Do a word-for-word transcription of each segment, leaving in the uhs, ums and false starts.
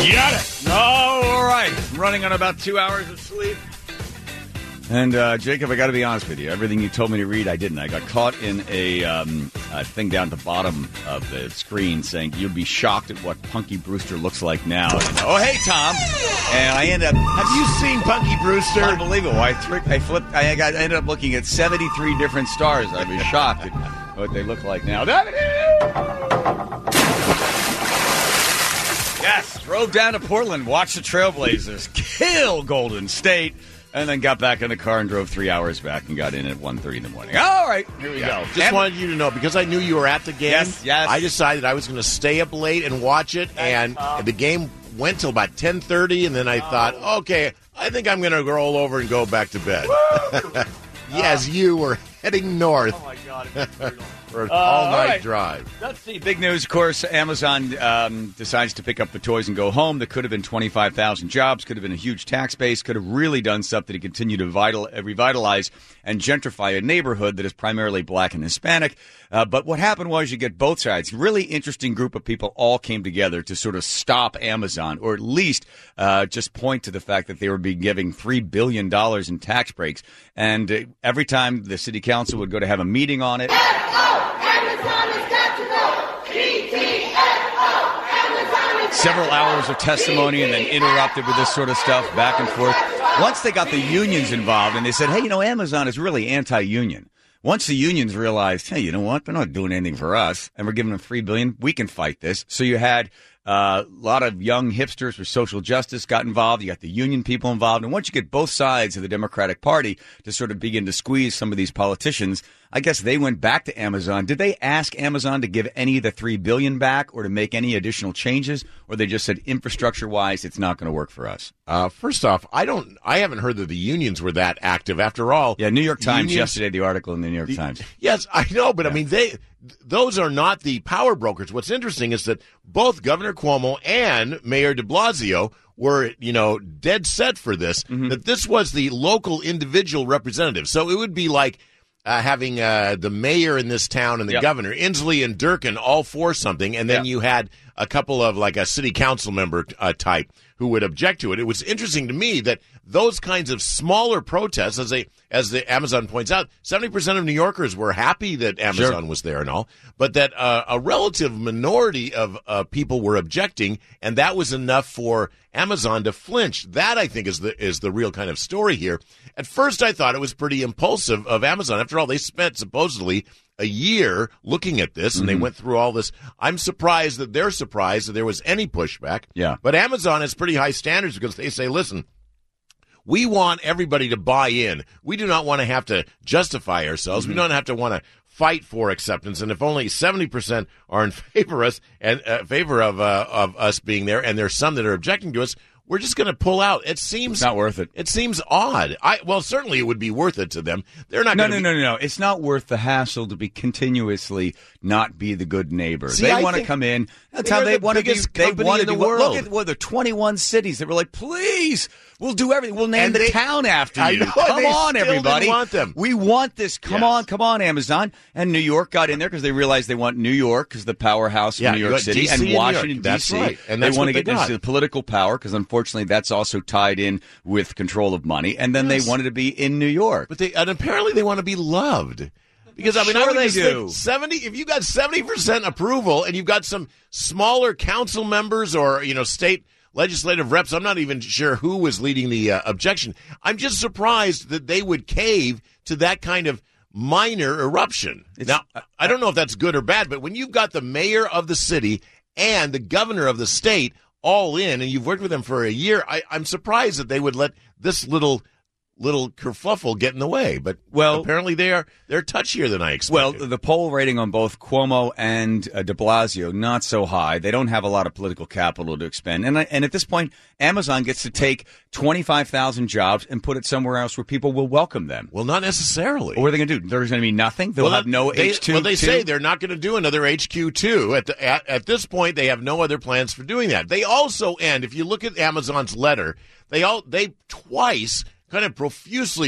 Got it. All right. I'm running on about two hours of sleep. And, uh, Jacob, I got to be honest with you. Everything you told me to read, I didn't. I got caught in a, um, a thing down at the bottom of the screen saying you'd be shocked at what Punky Brewster looks like now. And, oh, hey, Tom. And I ended up... Have you seen Punky Brewster? Unbelievable. I, tri- I flipped... I, got, I ended up looking at seventy-three different stars. I was shocked at what they look like now. Yes, drove down to Portland, watched the Trailblazers kill Golden State, and then got back in the car and drove three hours back and got in at one thirty in the morning. All right, here we yeah. go. Just and, wanted you to know, because I knew you were at the game, yes, yes. I decided I was going to stay up late and watch it, and uh, the game went till about ten thirty, and then I uh, thought, okay, I think I'm going to roll over and go back to bed. Yes, uh, you were heading north. Oh, my God. For an uh, all-night all right. drive. Let's see. Big news, of course. Amazon um, decides to pick up the toys and go home. That could have been twenty-five thousand jobs, could have been a huge tax base, could have really done something to continue to vital, uh, revitalize and gentrify a neighborhood that is primarily black and Hispanic. Uh, but what happened was you get both sides. Really interesting group of people all came together to sort of stop Amazon, or at least uh, just point to the fact that they were being giving three billion dollars in tax breaks. And uh, every time the city council would go to have a meeting on it... Several hours of testimony and then interrupted with this sort of stuff, back and forth. Once they got the unions involved and they said, hey, you know, Amazon is really anti-union. Once the unions realized, hey, you know what, they're not doing anything for us, and we're giving them three billion dollars, we can fight this. So you had uh, a lot of young hipsters for social justice got involved. You got the union people involved. And once you get both sides of the Democratic Party to sort of begin to squeeze some of these politicians, I guess they went back to Amazon. Did they ask Amazon to give any of the three billion dollars back or to make any additional changes? Or they just said infrastructure-wise, it's not going to work for us? Uh, first off, I don't. I haven't heard that the unions were that active. After all, yeah, New York Times unions, yesterday, the article in the New York the, Times. Yes, I know, but yeah. I mean, they those are not the power brokers. What's interesting is that both Governor Cuomo and Mayor de Blasio were, you know, dead set for this, mm-hmm. that this was the local individual representative. So it would be like uh, having uh, the mayor in this town and the yep. governor, Inslee and Durkin, all for something, and then yep. you had a couple of, like, a city council member uh, type who would object to it. It was interesting to me that those kinds of smaller protests, as they, as the Amazon points out, seventy percent of New Yorkers were happy that Amazon sure. was there and all, but that uh, a relative minority of uh, people were objecting, and that was enough for Amazon to flinch. That, I think, is the is the real kind of story here. At first, I thought it was pretty impulsive of Amazon. After all, they spent supposedly a year looking at this, and mm-hmm. they went through all this. I'm surprised that they're surprised that there was any pushback. Yeah. But Amazon has pretty high standards because they say, listen, we want everybody to buy in. We do not want to have to justify ourselves. Mm-hmm. We don't have to want to fight for acceptance. And if only seventy percent are in favor us and uh, favor of uh, of us being there, and there's some that are objecting to us, we're just going to pull out. It seems it's not worth it. It seems odd. I well, certainly it would be worth it to them. They're not. No, no, be... no, no, no. It's not worth the hassle to be continuously not be the good neighbor. See, they want to come in. That's how they the want to be. They want to the be. World. Look at well, the twenty-one cities that were like, please, we'll do everything. We'll name and the they, town after I you. know, Come on, still everybody. Didn't want them. We want this. Come yes. on, come on, Amazon. And New York got in there because they realized they want New York because the powerhouse of yeah, New York City D C and and Washington D C. Right. And that's they want to they get into the political power because unfortunately that's also tied in with control of money. And then yes. they wanted to be in New York. But they and apparently they want to be loved. Because I mean, sure I would they just do. think seventy. If you got seventy percent approval, and you've got some smaller council members or you know state legislative reps, I'm not even sure who was leading the uh, objection. I'm just surprised that they would cave to that kind of minor eruption. It's, now, I don't know if that's good or bad, but when you've got the mayor of the city and the governor of the state all in, and you've worked with them for a year, I, I'm surprised that they would let this little. little kerfuffle get in the way, but well, apparently they are they're touchier than I expected. Well, the poll rating on both Cuomo and uh, de Blasio not so high. They don't have a lot of political capital to expend, and and at this point, Amazon gets to take twenty-five thousand jobs and put it somewhere else where people will welcome them. Well, not necessarily. What are they going to do? There's going to be nothing. They'll well, have no they, H Q. Well, they two? say they're not going to do another H Q two. At, the, at at this point, they have no other plans for doing that. They also end. If you look at Amazon's letter, they all they twice. kind of profusely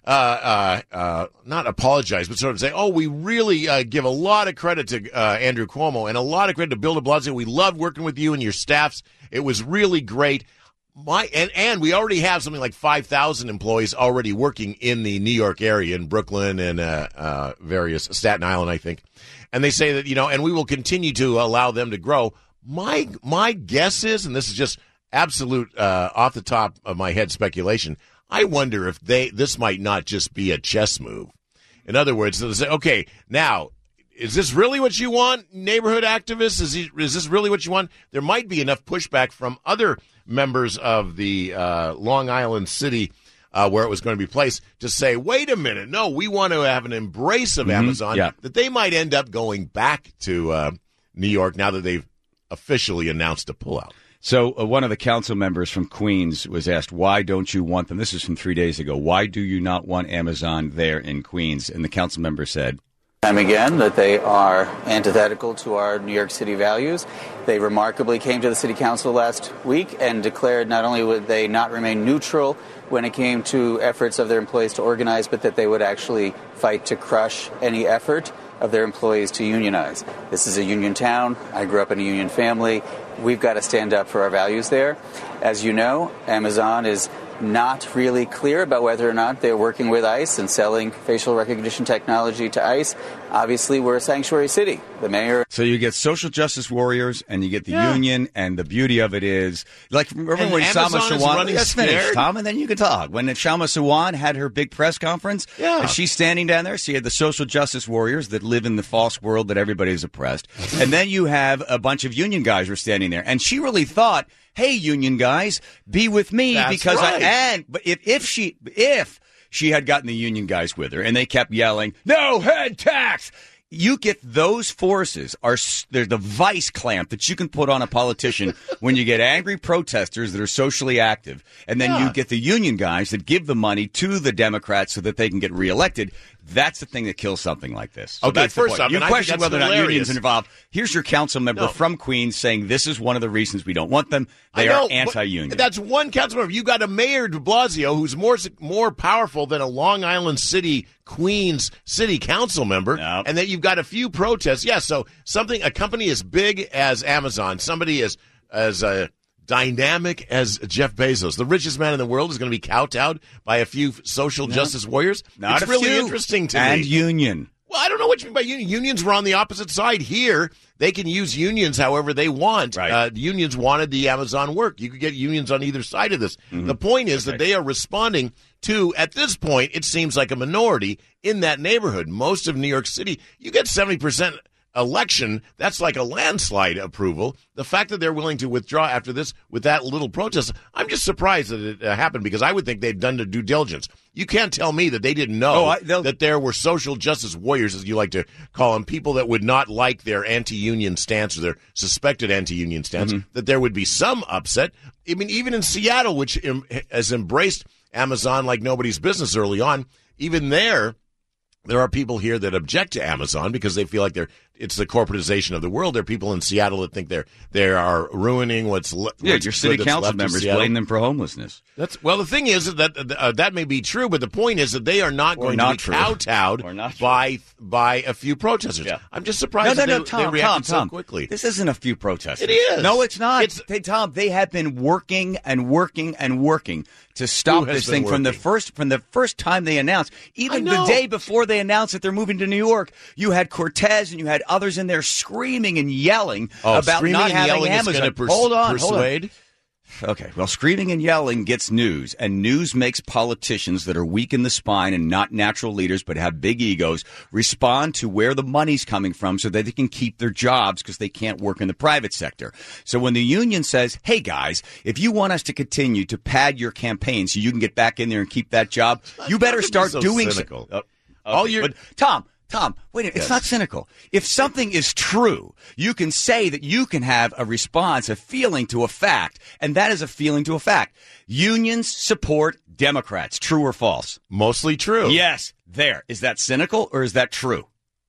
uh, uh, uh, not apologize, but sort of say, oh, we really uh, give a lot of credit to uh, Andrew Cuomo and a lot of credit to Bill de Blasio. We loved working with you and your staffs. It was really great. My and, and we already have something like five thousand employees already working in the New York area, in Brooklyn and uh, uh, various Staten Island, I think. And they say that, you know, and we will continue to allow them to grow. My my guess is, and this is just absolute uh, off the top of my head speculation, I wonder if they this might not just be a chess move. In other words, they'll say, okay, now, is this really what you want, neighborhood activists? Is, he, is this really what you want? There might be enough pushback from other members of the uh, Long Island City uh, where it was going to be placed to say, wait a minute, no, we want to have an embrace of mm-hmm. Amazon, yeah. that they might end up going back to uh, New York now that they've officially announced a pullout. So uh, one of the council members from Queens was asked, why don't you want them? This is from three days ago. Why do you not want Amazon there in Queens? And the council member said, time again that they are antithetical to our New York City values. They remarkably came to the City Council last week and declared not only would they not remain neutral when it came to efforts of their employees to organize, but that they would actually fight to crush any effort of their employees to unionize. This is a union town. I grew up in a union family. We've got to stand up for our values there. As you know, Amazon is not really clear about whether or not they're working with ICE and selling facial recognition technology to ICE. Obviously, we're a sanctuary city. The mayor. So you get social justice warriors and you get the yeah. union, and the beauty of it is, like, remember and when Amazon Shama is Sawan, running let's scared? finish, Tom, and then you can talk. When Shama Sawan had her big press conference, yeah. and she's standing down there, so you had the social justice warriors that live in the false world that everybody's oppressed, and then you have a bunch of union guys who are standing there, and she really thought, hey, union guys, be with me. That's because right. I and but if if she if she had gotten the union guys with her and they kept yelling, no head tax, you get those forces are there's the vice clamp that you can put on a politician when you get angry protesters that are socially active, and then yeah. you get the union guys that give the money to the Democrats so that they can get reelected. That's the thing that kills something like this. So okay, that's first off, you and I question think that's whether or not hilarious. unions are involved. Here's your council member No. from Queens saying this is one of the reasons we don't want them. They I know, are anti-union. That's one council member. You got a Mayor de Blasio who's more more powerful than a Long Island City, Queens City Council member, Nope. and then you've got a few protests. Yes, yeah, so something a company as big as Amazon, somebody as as uh, dynamic as Jeff Bezos, the richest man in the world, is going to be kowtowed by a few social No. justice warriors. Not it's a really few. interesting to and me. union. Well, I don't know what you mean by union. Unions were on the opposite side here. They can use unions however they want. Right. Uh, the unions wanted the Amazon work. You could get unions on either side of this. Mm-hmm. The point is Okay. that they are responding to, at this point, it seems like a minority in that neighborhood. Most of New York City, you get seventy percent election. That's like a landslide approval. The fact that they're willing to withdraw after this with that little protest, I'm just surprised that it uh, happened, because I would think they'd done the due diligence. You can't tell me that they didn't know Oh, I- they'll- that there were social justice warriors, as you like to call them, people that would not like their anti-union stance or their suspected anti-union stance, Mm-hmm. that there would be some upset. I mean, even in Seattle, which em- has embraced Amazon like nobody's business early on, even there, there are people here that object to Amazon because they feel like they're it's the corporatization of the world. There are people in Seattle that think they're they are ruining what's le- Yeah, what's your good city that's council left of members Seattle. blame them for homelessness. That's well. The thing is that uh, that may be true, but the point is that they are not Or going not to true. be kowtowed Or not true. by by a few protesters. Yeah. I'm just No, surprised no, that no, they, Tom, they reacted Tom, so Tom. quickly. This isn't a few protesters. It is. No, it's not. It's- hey, Tom, they have been working and working and working to stop Who has this thing been from the working? first from the first time they announced. Even I the know. day before they announced that they're moving to New York, you had Cortez and you had others in there screaming and yelling oh, about screaming not and having yelling Amazon. is going to pers- hold on, persuade. hold on. Okay, well, screaming and yelling gets news, and news makes politicians that are weak in the spine and not natural leaders but have big egos respond to where the money's coming from so that they can keep their jobs because they can't work in the private sector. So when the union says, hey, guys, if you want us to continue to pad your campaign so you can get back in there and keep that job, you better Not to be start so doing cynical. so. Oh, All okay, your- but Tom, Tom, wait a minute. It's Yes. not cynical. If something is true, you can say that you can have a response, a feeling to a fact, and that is a feeling to a fact. Unions support Democrats. True or false? Mostly true. Yes. There. Is that cynical or is that true?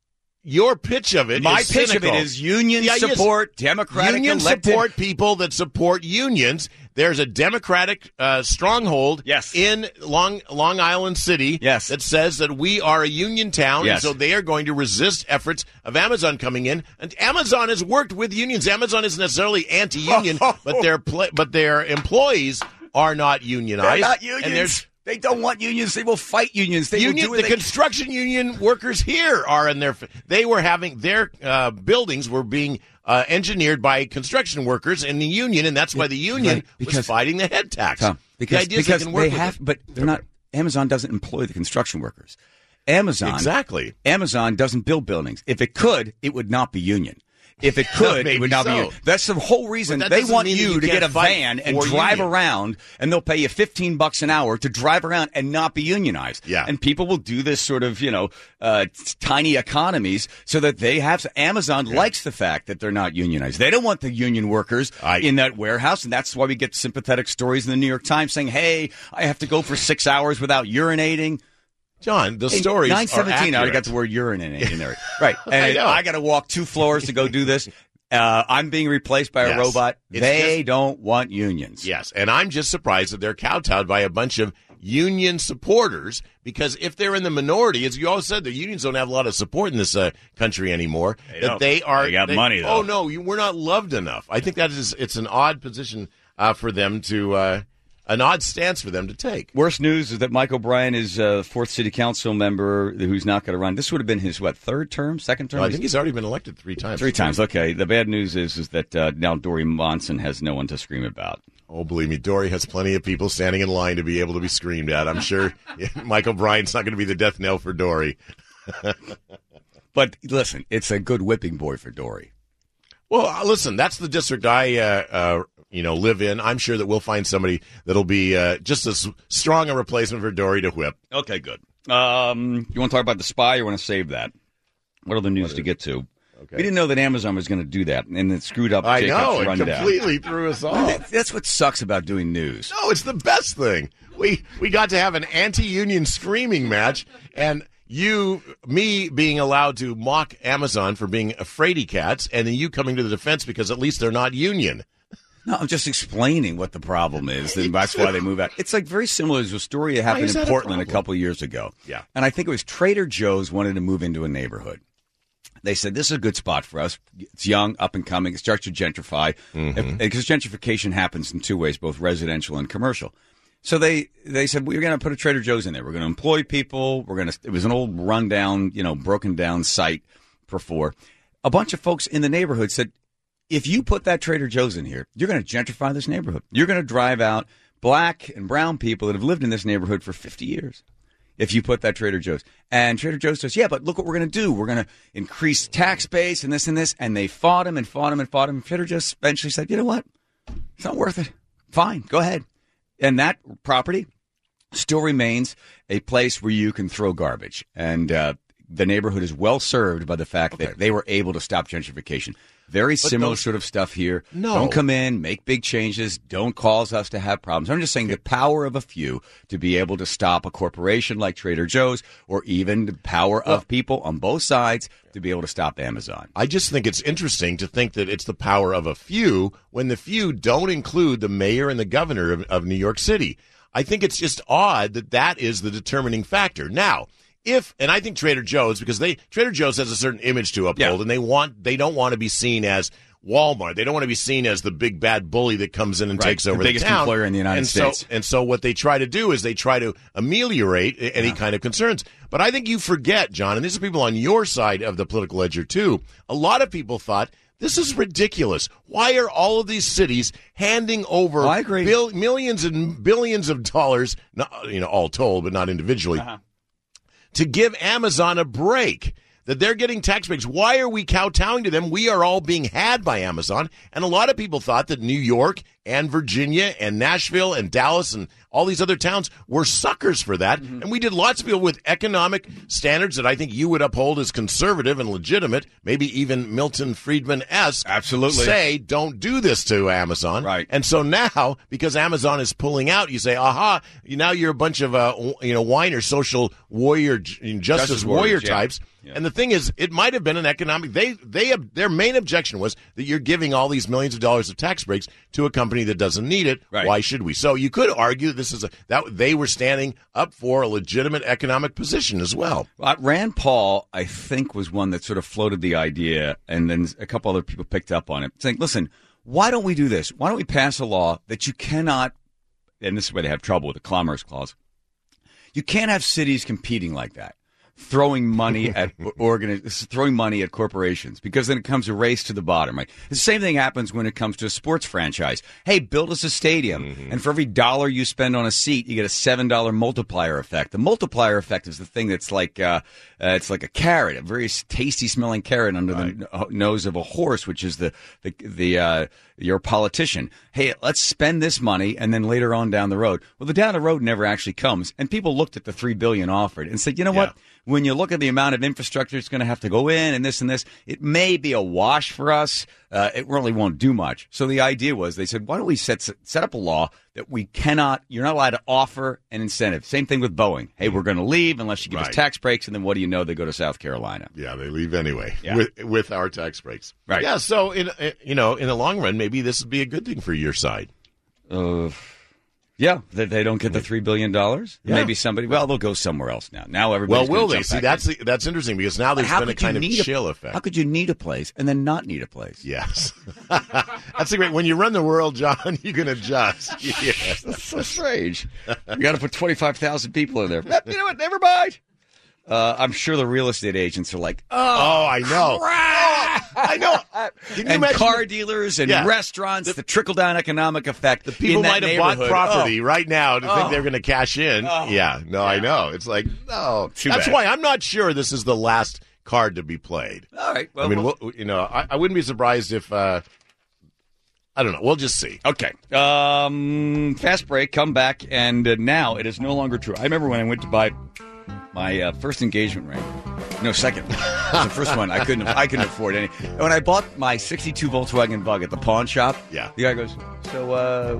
your pitch of it My is pitch cynical. of it is union Yeah, yes. support, Democratic Union elected. support people that support unions. There's a Democratic uh, stronghold Yes. in Long Long Island City Yes. that says that we are a union town, Yes. and so they are going to resist efforts of Amazon coming in. And Amazon has worked with unions. Amazon isn't necessarily anti-union, but their pla- but their employees are not unionized. They're not And unions. there's They don't want unions. They will fight unions. They union, will do the it. They- construction union workers here are in their. They were having their uh, buildings were being uh, engineered by construction workers in the union, and that's why the union Right, because- was fighting the head tax. Tom, because the idea is because they can work they with have, it. but they're not. Amazon doesn't employ the construction workers. Amazon Exactly. Amazon doesn't build buildings. If it could, it would not be union. If it could, Maybe it would not so. be union. That's the whole reason But that they doesn't want mean that you, you to get can't a fight van and for drive union. around, and they'll pay you fifteen bucks an hour to drive around and not be unionized. Yeah. And people will do this sort of, you know, uh, tiny economies so that they have. Amazon likes the fact that they're not unionized. They don't want the union workers I- in that warehouse, and that's why we get sympathetic stories in the New York Times saying, "Hey, I have to go for six hours without urinating." John, the stories nine are seventeen. I accurate. got the word urinate in there, right? I And know. I, got to walk two floors to go do this. Uh, I'm being replaced by a Yes. robot. It's They just- don't want unions. Yes, and I'm just surprised that they're kowtowed by a bunch of union supporters, because if they're in the minority, as you always said, the unions don't have a lot of support in this uh, country anymore. They that don't. they are They got money, though. Oh no, you, we're not loved enough. I think that is it's an odd position uh, for them to uh, an odd stance for them to take. Worst news is that Mike O'Brien is a fourth city council member who's not going to run. This would have been his, what, third term, second term? No, I think he's already been elected three times. Three times. Okay. The bad news is is that uh, now Dory Monson has no one to scream about. Oh, believe me, Dory has plenty of people standing in line to be able to be screamed at. I'm sure Mike O'Brien's not going to be the death knell for Dory. But listen, it's a good whipping boy for Dory. Well, uh, listen, that's the district I, uh, uh, you know, live in. I'm sure that we'll find somebody that'll be uh, just as strong a replacement for Dory to whip. Okay, good. Um, you want to talk about the spy or want to save that? What other news to get to? Okay. We didn't know that Amazon was going to do that, and it screwed up I Jacob's know, it rundown. completely threw us off. That's what sucks about doing news. No, it's the best thing. We we got to have an anti-union screaming match, and you, me being allowed to mock Amazon for being a fraidy cats, and then you coming to the defense because at least they're not union. No, I'm just explaining what the problem is, and that's why they move out. It's like very similar to a story that Why happened is in that a Portland a, problem? couple years ago. Yeah. And I think it was Trader Joe's wanted to move into a neighborhood. They said, this is a good spot for us. It's young, up and coming. It starts to gentrify. Mm-hmm. Because gentrification happens in two ways, both residential and commercial. So they, they said, we're going to put a Trader Joe's in there. We're going to employ people. We're going to. It was an old rundown, you know, broken down site before. A bunch of folks in the neighborhood said, if you put that Trader Joe's in here, you're going to gentrify this neighborhood. You're going to drive out black and brown people that have lived in this neighborhood for fifty years. If you put that Trader Joe's. And Trader Joe's says, yeah, but look what we're going to do. We're going to increase tax base and this and this. And they fought him and fought him and fought him. And Trader Joe's eventually said, you know what? It's not worth it. Fine, go ahead. And that property still remains a place where you can throw garbage. And uh, the neighborhood is well served by the fact Okay. that they were able to stop gentrification. Very similar those- sort of stuff here. No. Don't come in, make big changes. Don't cause us to have problems. I'm just saying the power of a few to be able to stop a corporation like Trader Joe's, or even the power of people on both sides to be able to stop Amazon. I just think it's interesting to think that it's the power of a few when the few don't include the mayor and the governor of, of New York City. I think it's just odd that that is the determining factor. Now, if, and I think Trader Joe's, because they Trader Joe's has a certain image to uphold, Yeah. and they want they don't want to be seen as Walmart. They don't want to be seen as the big bad bully that comes in and Right, takes the over biggest the town. employer in the United and States. So, and so what they try to do is they try to ameliorate any kind of concerns. But I think you forget, John, and these are people on your side of the political ledger too. A lot of people thought, this is ridiculous. Why are all of these cities handing over Oh, I agree. bill, millions and billions of dollars, not, you know, all told, but not individually, Uh-huh. to give Amazon a break? That they're getting tax breaks. Why are we kowtowing to them? We are all being had by Amazon. And a lot of people thought that New York and Virginia and Nashville and Dallas and all these other towns were suckers for that. Mm-hmm. And we did lots of people with economic standards that I think you would uphold as conservative and legitimate, maybe even Milton Friedman-esque. Absolutely. Say, don't do this to Amazon. Right. And so now, because Amazon is pulling out, you say, aha, now you're a bunch of, uh, you know, whiner, social warrior, justice, justice warrior warriors, types. Yeah. Yeah. And the thing is, it might have been an economic. They they their main objection was that you're giving all these millions of dollars of tax breaks to a company that doesn't need it. Right. Why should we? So you could argue this is a, that they were standing up for a legitimate economic position as well. Uh, Rand Paul, I think, was one that sort of floated the idea, and then a couple other people picked up on it, saying, "Listen, why don't we do this? Why don't we pass a law that you cannot?" And this is where they have trouble with the Commerce Clause. You can't have cities competing like that. Throwing money at organi- throwing money at corporations, because then it comes a race to the bottom, right? The same thing happens when it comes to a sports franchise. Hey, build us a stadium, mm-hmm. and for every dollar you spend on a seat, you get a seven dollar multiplier effect. The multiplier effect is the thing that's like uh, uh, it's like a carrot, a very tasty smelling carrot under right. the n- nose of a horse, which is the the the uh, your politician. Hey, let's spend this money, and then later on down the road, well, the down the road never actually comes. And people looked at the three billion offered and said, you know yeah. what? When you look at the amount of infrastructure it's going to have to go in and this and this, it may be a wash for us. Uh, it really won't do much. So the idea was, they said, why don't we set set up a law that we cannot, you're not allowed to offer an incentive. Same thing with Boeing. Hey, we're going to leave unless you give right. us tax breaks. And then what do you know? They go to South Carolina. Yeah, they leave anyway yeah. with with our tax breaks. Right. Yeah. So in you know in the long run, maybe this would be a good thing for your side. Uh, yeah, they, they don't get the three billion dollars. Yeah. Maybe somebody. Well, they'll go somewhere else now. Now everybody's well, will gonna they? jump See, back that's in. the, that's interesting, because now there's How been a could you kind of need a- chill effect. How could you need a place and then not need a place? Yes, that's a great. When you run the world, John, you can adjust. Yes. That's so strange. You got to put twenty-five thousand people in there. You know what? Never mind. Uh, I'm sure the real estate agents are like, oh, oh I know. crap. Oh, I know. Can you And imagine car the- dealers and Yeah. restaurants, the, the trickle-down economic effect. The people in that might have bought neighborhood. property Oh. right now to Oh. think they're going to cash in. Oh. Yeah, no, I know. It's like, no. Too That's bad. why I'm not sure this is the last card to be played. All right. Well, I mean, we'll- we'll, you know, I, I wouldn't be surprised if, uh, I don't know. We'll just see. Okay. Um, fast break, come back, and uh, now it is no longer true. I remember when I went to buy my uh, first engagement ring. No, second. It was the first one. I couldn't. I couldn't afford any. And when I bought my sixty-two Volkswagen Bug at the pawn shop, Yeah. the guy goes, "So, uh,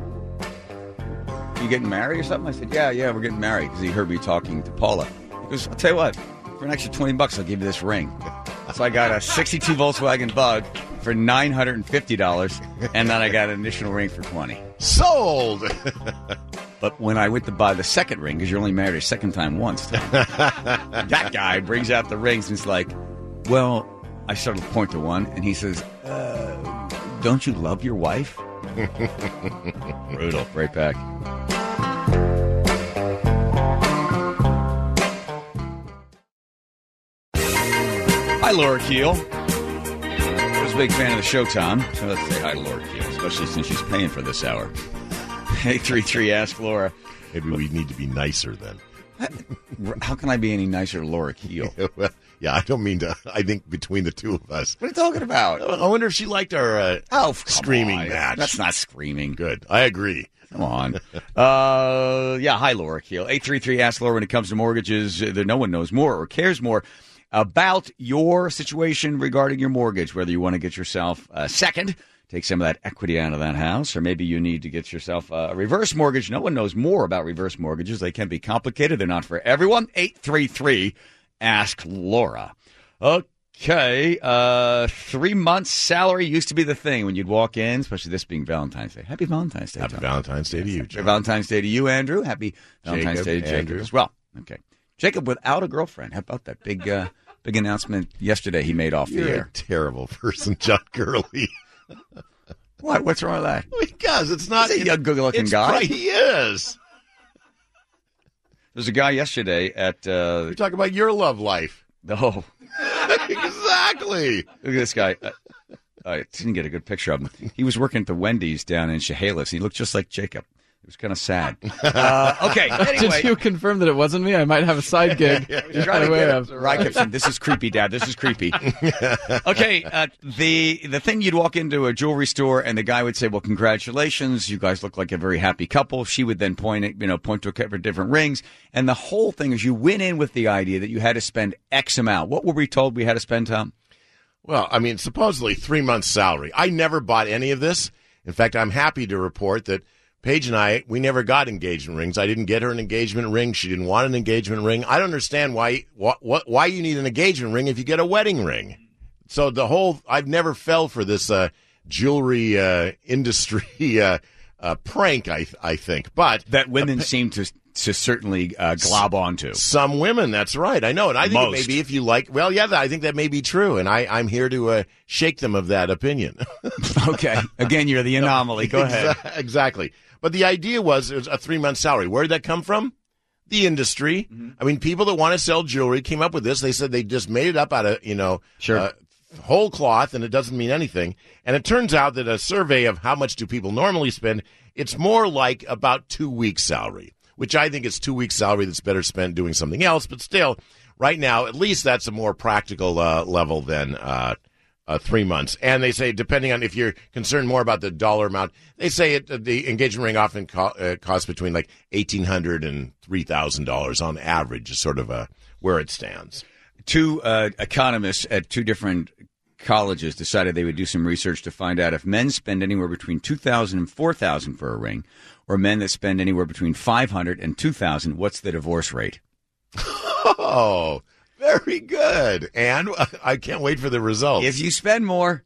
you getting married or something?" I said, "Yeah, yeah, we're getting married," because he heard me talking to Paula. He goes, "I'll tell you what. For an extra twenty bucks, I'll give you this ring." So I got a sixty-two Volkswagen Bug for nine hundred and fifty dollars, and then I got an additional ring for twenty. Sold. But when I went to buy the second ring, because you're only married a second time once, that guy brings out the rings and he's like, well, I started to point to one, and he says, uh, don't you love your wife? Brutal. Right back. Hi, Laura Keel. I was a big fan of the show, Tom. So let's say hi to Laura Keel, especially since she's paying for this hour. eight three three Ask Laura. Maybe we need to be nicer then. How can I be any nicer to Laura Keel? Well, yeah, I don't mean to. I think between the two of us. What are you talking about? I wonder if she liked our uh, Oh, screaming on. match. That's not screaming. Good. I agree. Come on. uh, yeah, hi, Laura Keel. eight three three Ask Laura when it comes to mortgages. Uh, no one knows more or cares more about your situation regarding your mortgage, whether you want to get yourself a second, take some of that equity out of that house, or maybe you need to get yourself a reverse mortgage. No one knows more about reverse mortgages. They can be complicated. They're not for everyone. eight three three Ask Laura. Okay. Uh, three months salary used to be the thing when you'd walk in, especially this being Valentine's Day. Happy Valentine's Day. Happy Tom. Valentine's Day to you, Happy John. Valentine's Day to you, Andrew. Happy Valentine's Jacob, Day to Jacob Andrew. as well. Okay. Jacob without a girlfriend. How about that big uh, big announcement yesterday he made off You're the a air? terrible person, John Gurley. What? What's wrong with that? Because it's not. He's a young, good-looking it's guy. pri- He is. There's a guy yesterday at uh, You're talking about your love life. oh, Exactly. look at this guy. Uh, I didn't get a good picture of him. He was working at the Wendy's down in Chehalis. He looked just like Jacob. was kind of sad. Uh, okay, anyway. Did you confirm that it wasn't me? I might have a side gig. yeah, yeah, yeah. Aware of. Right, Gibson, this is creepy, Dad. This is creepy. Okay, uh, the the thing, you'd walk into a jewelry store and the guy would say, "Well, congratulations, you guys look like a very happy couple." She would then point at, you know, point to a couple of different rings, and the whole thing is you went in with the idea that you had to spend X amount. What were we told we had to spend, Tom? Well, I mean, supposedly three months' salary. I never bought any of this. In fact, I'm happy to report that Paige and I, we never got engagement rings. I didn't get her an engagement ring. She didn't want an engagement ring. I don't understand why what, what, why you need an engagement ring if you get a wedding ring. So the whole, I've never fell for this uh, jewelry uh, industry uh, uh, prank, I I think. But that women uh, seem to to certainly uh, glob onto. Some women, that's right. I know. And I think Most. it may be if you like, well, yeah, I think that may be true. And I, I'm here to uh, shake them of that opinion. Okay. Again, you're the anomaly. Go ahead. Exactly. But the idea was it was a three-month salary. Where did that come from? The industry. Mm-hmm. I mean, people that want to sell jewelry came up with this. They said they just made it up out of, you know, sure. uh, whole cloth, and it doesn't mean anything. And it turns out that a survey of how much do people normally spend, it's more like about two weeks' salary, which I think is two weeks' salary that's better spent doing something else. But still, right now, at least that's a more practical uh, level than uh, uh, three months. And they say, depending on if you're concerned more about the dollar amount, they say it, uh, the engagement ring often co- uh, costs between like eighteen hundred dollars and three thousand dollars on average, is sort of uh, where it stands. Two uh, economists at two different colleges decided they would do some research to find out if men spend anywhere between two thousand dollars and four thousand dollars for a ring, or men that spend anywhere between five hundred dollars and two thousand dollars, what's the divorce rate? Oh, very good. And I can't wait for the results. If you spend more,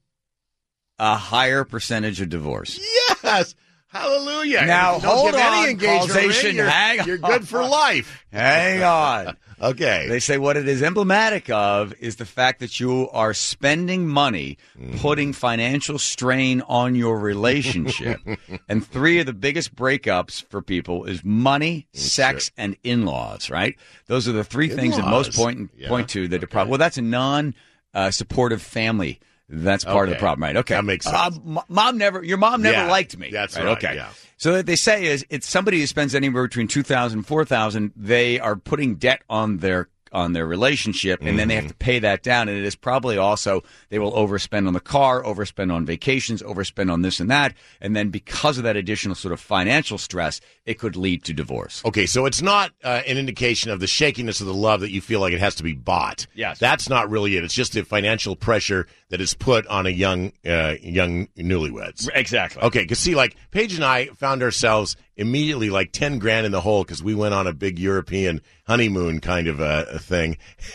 a higher percentage of divorce. Yes. Hallelujah. Now, if you don't hold give on, any engagement causation, ring, you're, hang you're on. good for life. Hang on. Okay. They say what it is emblematic of is the fact that you are spending money, mm. putting financial strain on your relationship. And three of the biggest breakups for people is money, sex, sure. and in-laws, right? Those are the three in-laws. things that most point, yeah. point to that okay. problem. Well, that's a non-supportive uh, family. That's part okay. of the problem, right? Okay. That makes sense. Uh, mom never, your mom never yeah, liked me. That's right. right Okay. Yeah. So what they say is it's somebody who spends anywhere between two thousand dollars and four thousand dollars, they are putting debt on their on their relationship, and mm-hmm. then they have to pay that down. And it is probably also they will overspend on the car, overspend on vacations, overspend on this and that. And then because of that additional sort of financial stress, it could lead to divorce. Okay, so it's not uh, an indication of the shakiness of the love that you feel like it has to be bought. Yes. That's not really it. It's just the financial pressure that is put on a young uh, young newlyweds. Exactly. Okay, because see, like, Paige and I found ourselves immediately like ten grand in the hole because we went on a big European honeymoon kind of a, a thing.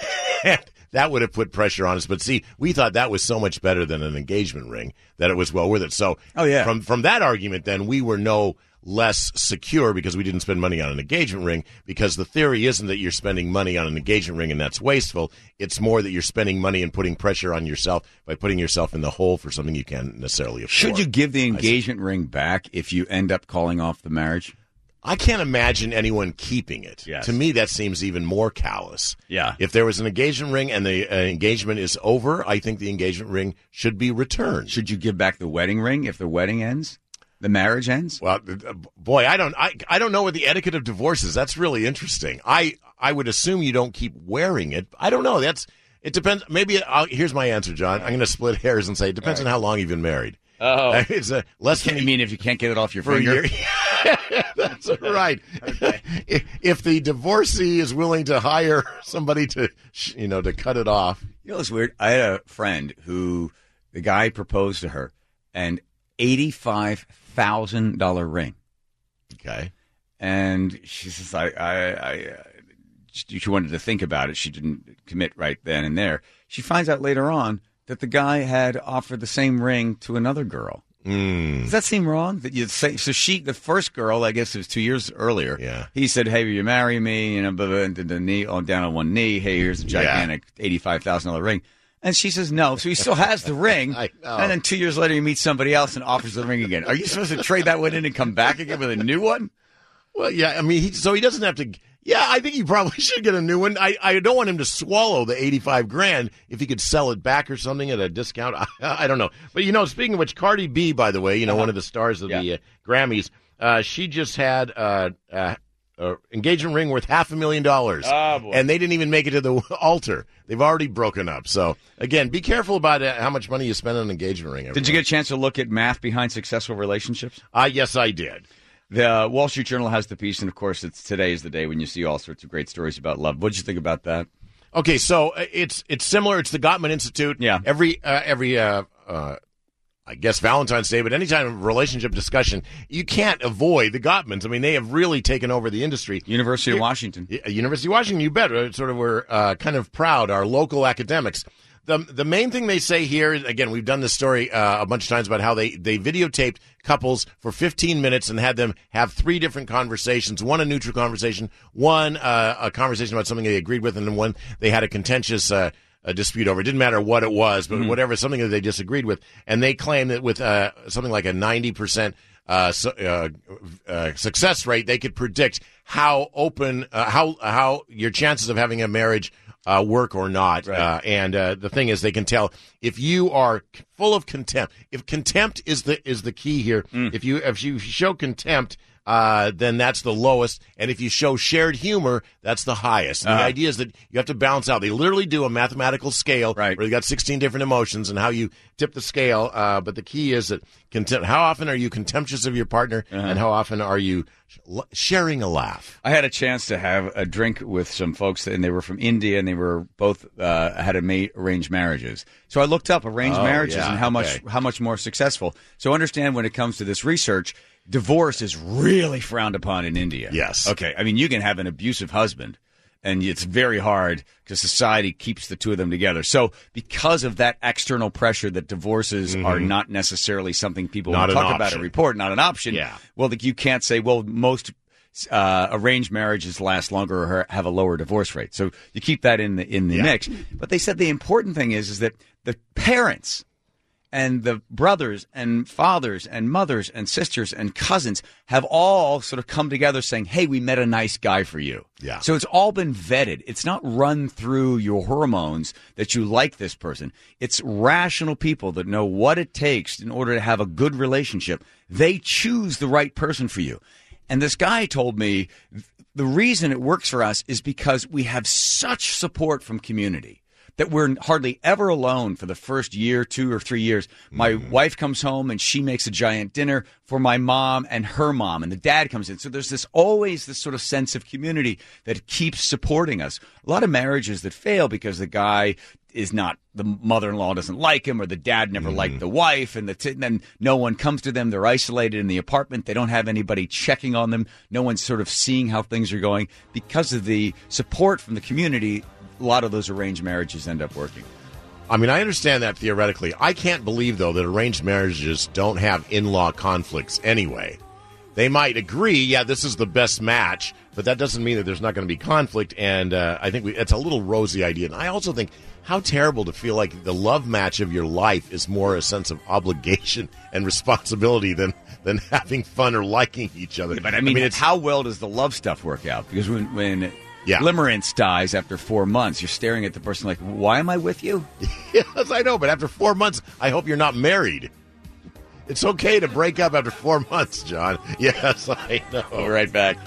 That would have put pressure on us. But see, we thought that was so much better than an engagement ring that it was well worth it. So oh, yeah. from from that argument, then we were no less secure because we didn't spend money on an engagement ring, because the theory isn't that you're spending money on an engagement ring and that's wasteful. It's more that you're spending money and putting pressure on yourself by putting yourself in the hole for something you can't necessarily afford. Should you give the engagement ring back if you end up calling off the marriage? I can't imagine anyone keeping it. Yes. To me, that seems even more callous. Yeah. If there was an engagement ring and the uh, engagement is over, I think the engagement ring should be returned. Should you give back the wedding ring if the wedding ends? The marriage ends? Well, boy, I don't I, I don't know what the etiquette of divorce is. That's really interesting. I, I would assume you don't keep wearing it. I don't know. That's It depends. Maybe I'll, here's my answer, John. I'm going to split hairs and say it depends right. on how long you've been married. Oh. It's a less than you mean if you can't get it off your for finger? A year. That's right. Okay. If, if the divorcee is willing to hire somebody to, you know, to cut it off. You know, it's weird. I had a friend who the guy proposed to her and eighty-five thousand dollars ring. Okay. And she says, I, I, I, uh, she wanted to think about it. She didn't commit right then and there. She finds out later on that the guy had offered the same ring to another girl. Mm. Does that seem wrong? That you say so? She, the first girl, I guess it was two years earlier. Yeah. He said, "Hey, will you marry me?" You know, blah, blah, and the knee on down on one knee. Hey, here's a gigantic yeah. eighty-five thousand dollar ring. And she says no. So he still has the ring. I know. And then two years later, he meets somebody else and offers the ring again. Are you supposed to trade that one in and come back again with a new one? Well, yeah. I mean, he, so he doesn't have to. Yeah, I think he probably should get a new one. I, I don't want him to swallow the eighty-five grand if he could sell it back or something at a discount. I, I don't know. But, you know, speaking of which, Cardi B, by the way, you know, uh-huh. one of the stars of yeah. the uh, Grammys, uh, she just had uh, uh, an engagement ring worth half a million dollars. Oh, boy. And they didn't even make it to the altar. They've already broken up. So, again, be careful about uh, how much money you spend on an engagement ring. Everyone. Did you get a chance to look at math behind successful relationships? Uh, yes, I did. The Wall Street Journal has the piece, and, of course, it's today is the day when you see all sorts of great stories about love. What did you think about that? Okay, so it's it's similar. It's the Gottman Institute. Yeah. Every, uh, every uh, uh, I guess, Valentine's Day, but any time of relationship discussion, you can't avoid the Gottmans. I mean, they have really taken over the industry. University of Washington. Yeah, University of Washington, you bet. Sort of we're uh, kind of proud, our local academics. The the main thing they say here, again, we've done this story uh, a bunch of times about how they, they videotaped couples for fifteen minutes and had them have three different conversations, one a neutral conversation, one uh, a conversation about something they agreed with, and then one they had a contentious uh, a dispute over. It didn't matter what it was, but mm-hmm. whatever, something that they disagreed with. And they claim that with uh, something like a ninety percent uh, su- uh, uh, success rate, they could predict how open, uh, how how your chances of having a marriage Uh, work or not. Right. Uh, and uh, the thing is, they can tell if you are full of contempt. If contempt is the is the key here, mm. if you if you show contempt, uh, then that's the lowest. And if you show shared humor, that's the highest. And uh-huh. the idea is that you have to balance out. They literally do a mathematical scale right. where you got sixteen different emotions and how you tip the scale. Uh, but the key is that contempt. How often are you contemptuous of your partner, uh-huh. and how often are you sharing a laugh? I had a chance to have a drink with some folks, and they were from India, and they were both uh, had a ma- arranged marriages. So I looked up arranged oh, marriages yeah, and how okay. much how much more successful. So understand when it comes to this research, divorce is really frowned upon in India. Yes. Okay. I mean, you can have an abusive husband, and it's very hard because society keeps the two of them together. So because of that external pressure that divorces mm-hmm. are not necessarily something people not talk option. about or report, not an option. Yeah. Well, you can't say, well, most uh, arranged marriages last longer or have a lower divorce rate. So you keep that in the in the yeah. mix. But they said the important thing is is that the parents and the brothers and fathers and mothers and sisters and cousins have all sort of come together saying, hey, we met a nice guy for you. Yeah. So it's all been vetted. It's not run through your hormones that you like this person. It's rational people that know what it takes in order to have a good relationship. They choose the right person for you. And this guy told me the reason it works for us is because we have such support from community that we're hardly ever alone for the first year, two or three years. My mm. wife comes home and she makes a giant dinner for my mom and her mom, and the dad comes in. So there's this always this sort of sense of community that keeps supporting us. A lot of marriages that fail because the guy is not, the mother-in-law doesn't like him, or the dad never mm. liked the wife, and the t- then no one comes to them. They're isolated in the apartment. They don't have anybody checking on them. No one's sort of seeing how things are going. Because of the support from the community, a lot of those arranged marriages end up working. I mean, I understand that theoretically. I can't believe, though, that arranged marriages don't have in-law conflicts anyway. They might agree, yeah, this is the best match, but that doesn't mean that there's not going to be conflict, and uh, I think we, it's a little rosy idea. And I also think how terrible to feel like the love match of your life is more a sense of obligation and responsibility than, than having fun or liking each other. Yeah, but I mean, I mean it's, how well does the love stuff work out? Because when... when Yeah. limerence dies after four months. You're staring at the person like, why am I with you? Yes, I know, but after four months, I hope you're not married. It's okay to break up after four months, John. Yes, I know. We'll be right back.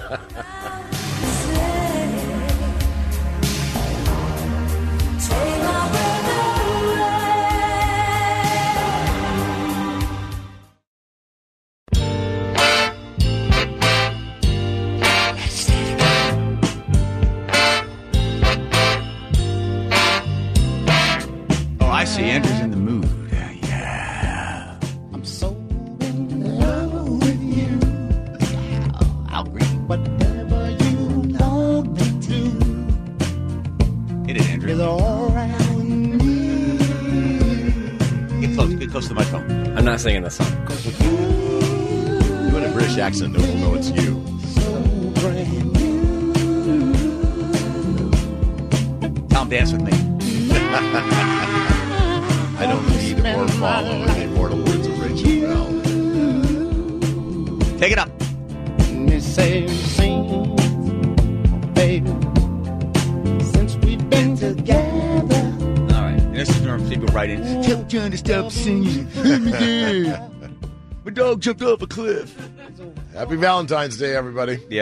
I see Andrew's in the mood. Yeah. I'm so in love with you. I'll agree. Whatever you want me to. Hit it, Andrew. Is all right with me. Get close. Get close to the microphone. I'm not singing this song. You in a British accent, no one will know it's you. So brand new. Tom, dance with me. I don't need or follow the immortal words of Rachel Bell. Take it up. Me say sing, baby. people write in, tell John to stop singing. My dog jumped off a cliff. Happy Valentine's Day, everybody. Yeah.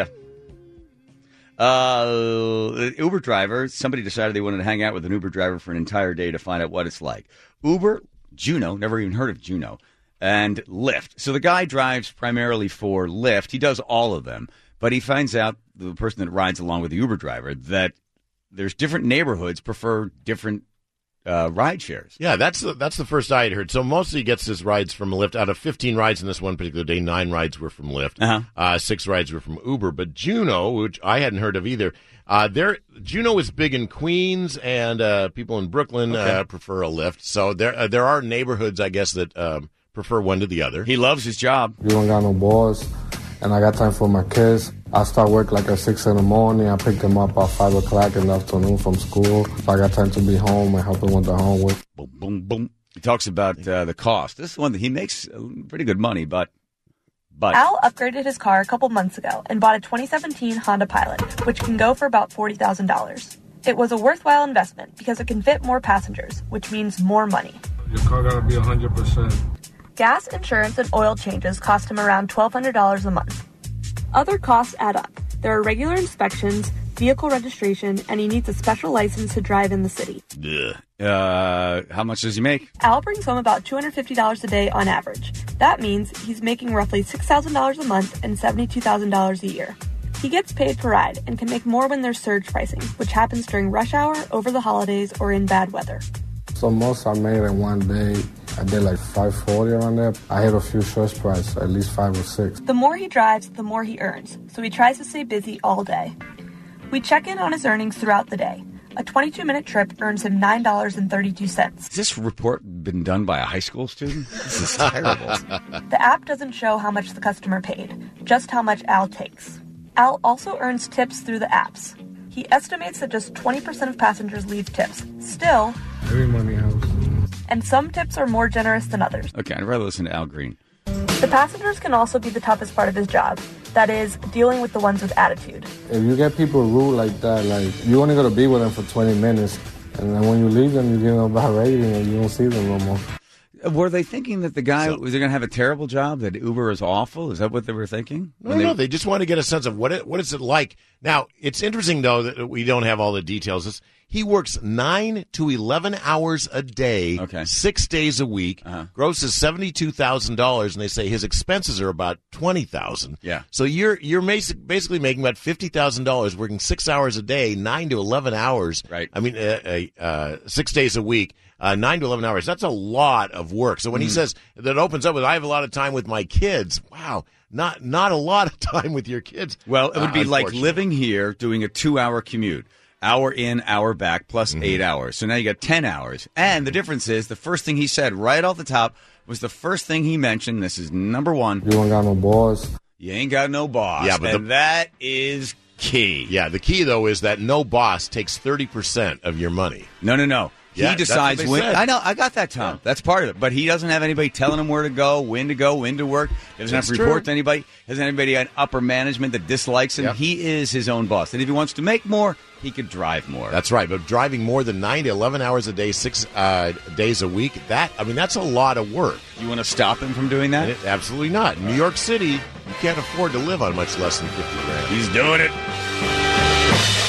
Uh, Uber driver, somebody decided they wanted to hang out with an Uber driver for an entire day to find out what it's like. Uber, Juno, never even heard of Juno, and Lyft. So the guy drives primarily for Lyft. He does all of them, but he finds out, the person that rides along with the Uber driver, that there's different neighborhoods prefer different uh, ride shares. Yeah, that's the, that's the first I had heard. So mostly he gets his rides from Lyft. Out of fifteen rides in this one particular day, nine rides were from Lyft. Uh-huh. Uh, six rides were from Uber. But Juno, which I hadn't heard of either, uh, there Juno is big in Queens, and uh, people in Brooklyn Okay. uh, prefer a Lyft. So there uh, there are neighborhoods, I guess, that um, prefer one to the other. He loves his job. You don't got no boss, and I got time for my kids. I start work like at six in the morning. I pick them up at five o'clock in the afternoon from school. So I got time to be home and help them with the homework. Boom, boom, boom. He talks about uh, the cost. This is one that he makes uh, pretty good money, but but Al upgraded his car a couple months ago and bought a twenty seventeen Honda Pilot, which can go for about forty thousand dollars. It was a worthwhile investment because it can fit more passengers, which means more money. Your car gotta be one hundred percent. Gas, insurance, and oil changes cost him around twelve hundred dollars a month. Other costs add up. There are regular inspections, vehicle registration, and he needs a special license to drive in the city. Ugh. Uh, how much does he make? Al brings home about two hundred fifty dollars a day on average. That means he's making roughly six thousand dollars a month and seventy-two thousand dollars a year. He gets paid per ride and can make more when there's surge pricing, which happens during rush hour, over the holidays, or in bad weather. So most I made in one day, I did like five forty around there. I hit a few short price, at least five or six. The more he drives, the more he earns, so he tries to stay busy all day. We check in on his earnings throughout the day. A twenty-two minute trip earns him nine dollars and thirty-two cents. Has this report been done by a high school student? This is terrible. The app doesn't show how much the customer paid, just how much Al takes. Al also earns tips through the apps. He estimates that just twenty percent of passengers leave tips. Still, Every money house. and some tips are more generous than others. Okay, I'd rather listen to Al Green. The passengers can also be the toughest part of his job. That is, dealing with the ones with attitude. If you get people rude like that, like, you only gotta be with them for twenty minutes, and then when you leave them, you give them a bad rating and you don't see them no more. Were they thinking that the guy So- was going to have a terrible job, that Uber is awful? Is that what they were thinking? No, When no, they- they just want to get a sense of what it, what is it like. Now, it's interesting, though, that we don't have all the details. It's, he works nine to eleven hours a day, Okay. six days a week, Uh-huh. grosses seventy-two thousand dollars, and they say his expenses are about twenty thousand dollars. Yeah. So you're you're basic, basically making about fifty thousand dollars working six hours a day, nine to eleven hours. Right. I mean, uh, uh, uh, six days a week. Uh, nine to eleven hours. That's a lot of work. So when he says that opens up with, I have a lot of time with my kids. Wow. Not, not a lot of time with your kids. Well, it would Uh, be like unfortunately. living here, doing a two-hour commute. Hour in, hour back, plus Mm-hmm. eight hours. So now you got ten hours. And the difference is, the first thing he said right off the top was the first thing he mentioned. This is number one. You don't got no boss. You ain't got no boss. Yeah, but and the- that is key. Yeah, the key, though, is that no boss takes thirty percent of your money. No, no, no. He Yeah, that's decides what they when. said. I know. I got that, Tom. That's part of it. But he doesn't have anybody telling him where to go, when to go, when to work. He doesn't That's have to report true. to anybody. Doesn't have anybody on upper management that dislikes him. Yep. He is his own boss. And if he wants to make more, he could drive more. That's right. But driving more than nine to eleven hours a day, six uh, days a week, that, I mean, that's a lot of work. You want to stop him from doing that? And it, absolutely not. In New York City, you can't afford to live on much less than fifty grand. He's doing it.